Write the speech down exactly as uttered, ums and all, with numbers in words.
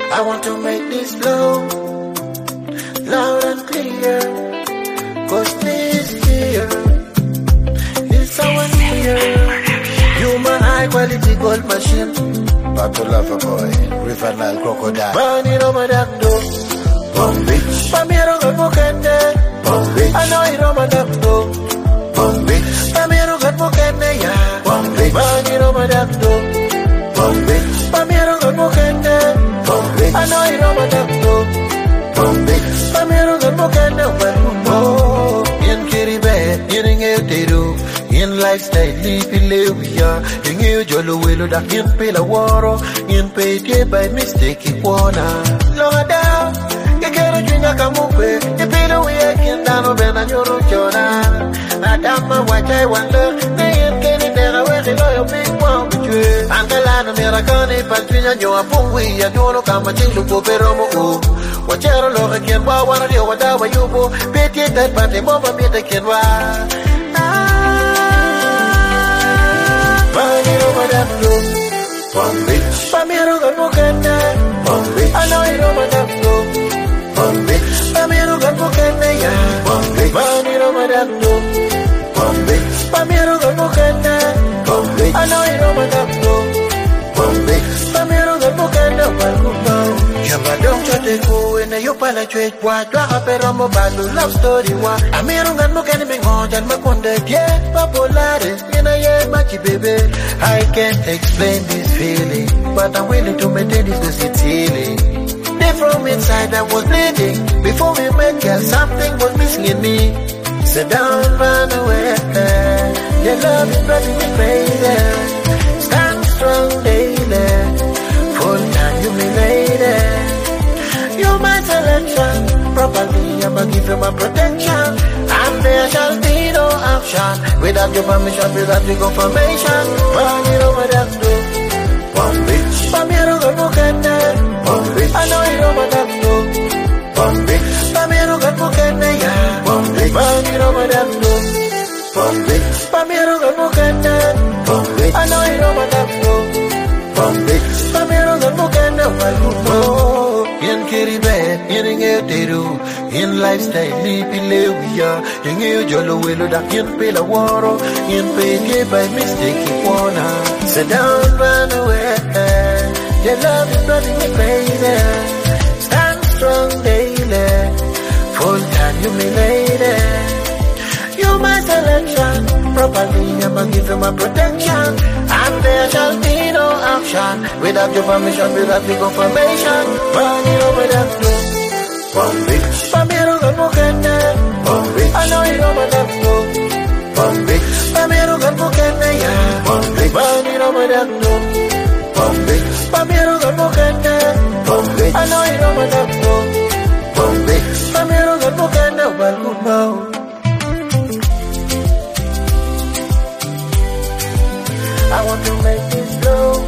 I want to make this flow loud and clear, cause this here is our year. You my high quality gold machine, Battle Lover Boy, River Nile Crocodile, Money no madando, Bomb Beach, Pamiro Gabukende, Bomb Beach, I know you know madando, Bomb Beach, Pamiro Gabukende, ya, Bomb Beach, Money no madando, Bomb Beach, Pamiro Gabukende, Bomb Beach, I know you know madando, Bomb Beach, Pamiro Gabukende, oh, in Kiribe, in Eteru. In lifestyle, live in Lewia. In you, Jolo Willow, that in Pilla Waro. In paid by mistake, it wanna. Lower down, you can't drink a camupe. You pay the way I can down over and you're not Jonah. I damn my white I wonder. They ain't getting there, where the lawyer big one between. And the land of Miracani, Patrina, you are Pungui, and you don't come and change the Poperomo. What you're looking at, what are you, what are you, Betty, that but the mother be the kid. Pamiro madando, Bomb Beach, Pamiro Gabukende, Bomb Beach, I know you know madando, Bomb Beach, Pamiro Gabukende, ya, Bomb Beach, Pamiro madando, Bomb Beach, Pamiro Gabukende, Bomb Beach, I know you know madando, Bomb Beach, Pamiro Gabukende, Walkumo. Yamba don't try to go in a yopala trade, what rapper mobile love story, what I mean, I'm not going to be on and Makonda, yeah, popularis, in a year, machi baby. I can't explain this feeling, but I'm willing to maintain this because it's healing. Then from inside I was bleeding, before we met, girl, something was missing in me. Sit down, run away, your love is driving me crazy. Stand strong daily, full time you me lady. You my selection, properly I'ma give you my protection. And there shall be no option without your permission, without your confirmation. Pamiro madando, Bomb Beach, Pamiro Gabukende, Bomb Beach, I know you know madando, Bomb Beach, Pamiro Gabukende, ya, Bomb Beach, Pamiro madando, Bomb Beach, Pamiro Gabukende, Bomb Beach, I know you know madando, Bomb Beach, Pamiro Gabukende, Walkumo. In Kiribe, in Eteru, in lifestyle, live in Lewia. In you, Jolo Willow, that in Pilla Waro. In paid by mistake, it wanna. Sit down, run away. Your love is driving me crazy. Stand strong daily. Full time, you me lady. You my selection, properly I'ma give you my protection. And there shall be no option without your permission, without your confirmation. Pamiro madando, Bomb Beach, Pamiro Gabukende, Bomb Beach, I know you know madando, Bomb Beach, Pamiro Gabukende, ya, Bomb Beach, Pamiro madando, Bomb Beach, Pamiro Gabukende, Bomb Beach, I know you know madando, Bomb Beach, Pamiro Gabukende, Walkumo. I want to make this slow